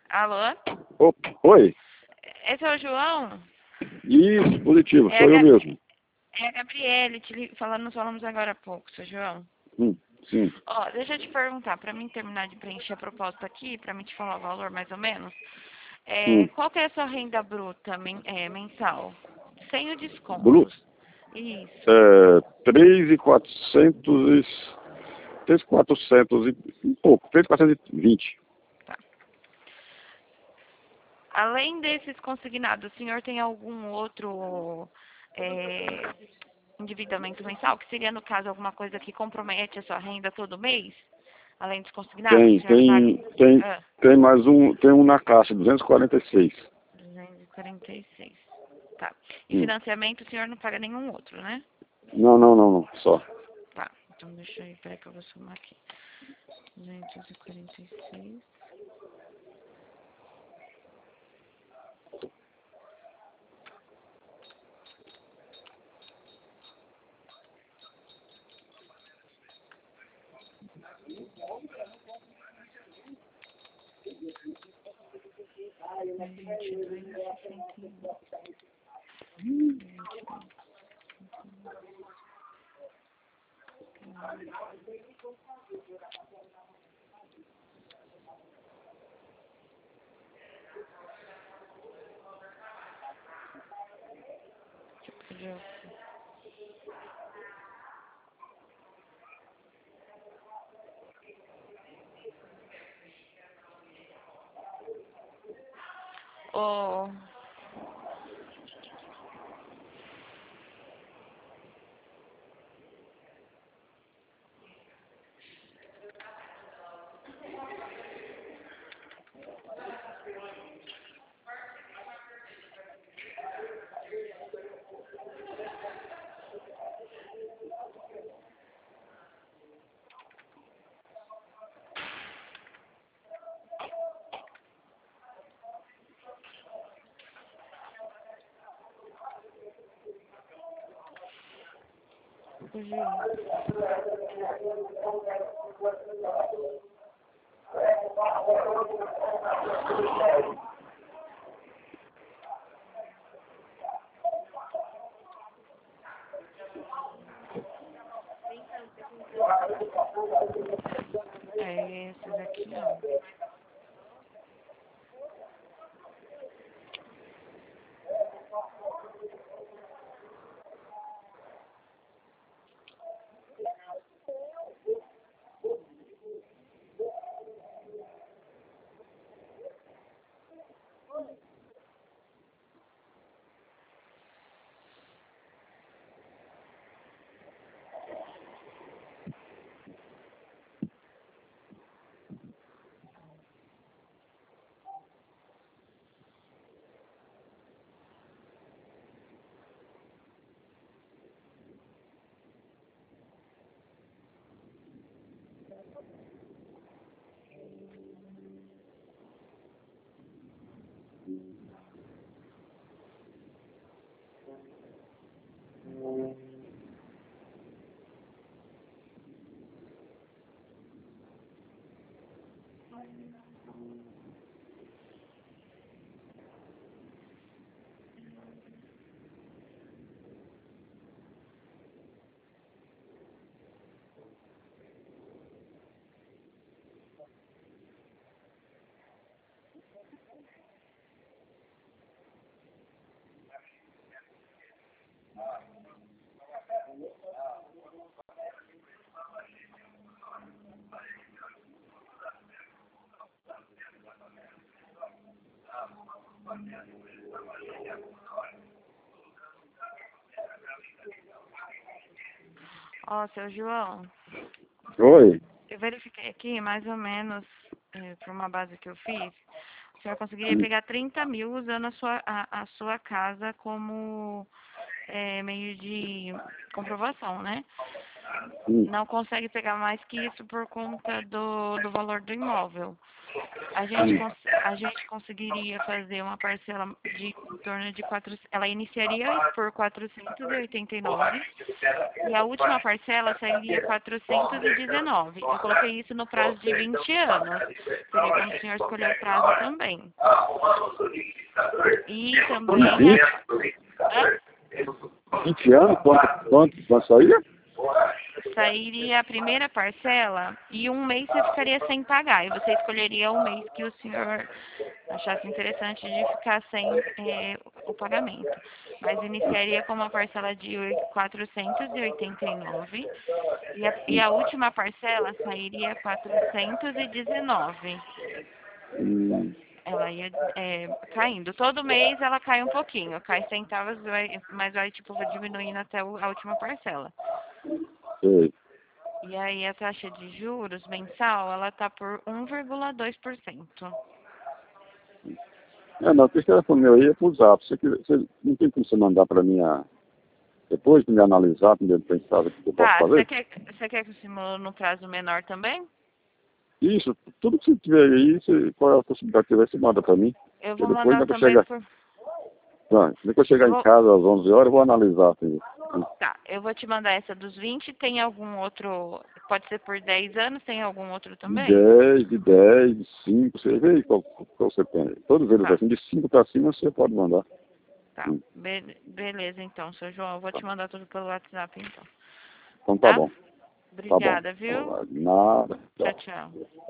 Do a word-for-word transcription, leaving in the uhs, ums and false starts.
Alô? O- Oi, Esse é o João? isso, positivo, É sou a, eu Ga- mesmo. é a Gabriele, te li- falando, nós falamos agora há pouco, seu João. Hum, sim, Ó, deixa eu te perguntar, pra mim terminar de preencher a proposta aqui, pra mim te falar o valor mais ou menos, é, hum. qual que é a sua renda bruta men- é, mensal? Sem o Blue, descontos. Isso. é, três mil e quatrocentos, três mil e quatrocentos e um pouco, três mil quatrocentos e vinte. Tá. Além desses consignados, o senhor tem algum outro é, endividamento mensal, que seria, no caso, alguma coisa que compromete a sua renda todo mês? Além dos consignados, o Tem, senhor paga... tem, tem, Ah, tem mais um, tem um na caixa, duzentos e quarenta e seis. duzentos e quarenta e seis. Tá. E Hum. financiamento, o senhor não paga nenhum outro, né? Não, não, não, não, só. Tá. Então, deixa eu ir, peraí que eu vou somar aqui. duzentos e quarenta e seis. Mais vinte e dois e sessenta e um. vinte e dois. Tipo de... Oh, fugiu. É esses aqui, ó. Ó, seu João, Oi, eu verifiquei aqui, mais ou menos, é, por uma base que eu fiz, o senhor conseguiria hum, pegar trinta mil usando a sua, a, a sua casa como é, meio de comprovação, né? hum, Não consegue pegar mais que isso por conta do, do valor do imóvel. A gente, hum. cons a gente conseguiria fazer uma parcela de em torno de quatrocentos, ela iniciaria por quatrocentos e oitenta e nove e a última parcela sairia quatrocentos e dezenove. Eu coloquei isso no prazo de vinte anos. Seria como o senhor escolher o prazo também. E também a... vinte anos? Quanto, quanto, quanto saía? Sairia a primeira parcela e um mês você ficaria sem pagar. E você escolheria o mês que o senhor achasse interessante de ficar sem é, o pagamento. Mas iniciaria com uma parcela de quatrocentos e oitenta e nove e a, e a última parcela sairia quatrocentos e dezenove. Hum. Ela ia é, caindo. Todo mês ela cai um pouquinho, cai centavos, vai, mas vai tipo diminuindo até o, a última parcela. Sei. E aí a taxa de juros mensal, ela tá por um vírgula dois por cento. É, não, esse telefone meu aí é pro zap. Você, você, não tem como você mandar para mim a, depois de me analisar, de eu pensar o que eu posso Tá, você fazer? quer, você quer que eu simule no prazo menor também? Isso, tudo que você tiver aí, você, qual é a possibilidade que tiver, você manda para mim. Eu Porque vou depois, mandar quando eu também chegar, por... não, depois que eu chegar Eu em vou... casa às onze horas, eu vou analisar. Assim. Tá, eu vou te mandar essa dos vinte. Tem algum outro... Pode ser por dez anos, tem algum outro De também? dez, de dez, de cinco, você vê aí qual, qual você tem. Todos eles Tá, assim, de cinco para cima você pode mandar. tá. Hum. Be beleza, então, seu João. Eu vou te mandar tudo pelo WhatsApp, então. Então tá Tá? bom. Tá bom. Obrigada, viu? Nada. Tchau, Tchau. tchau.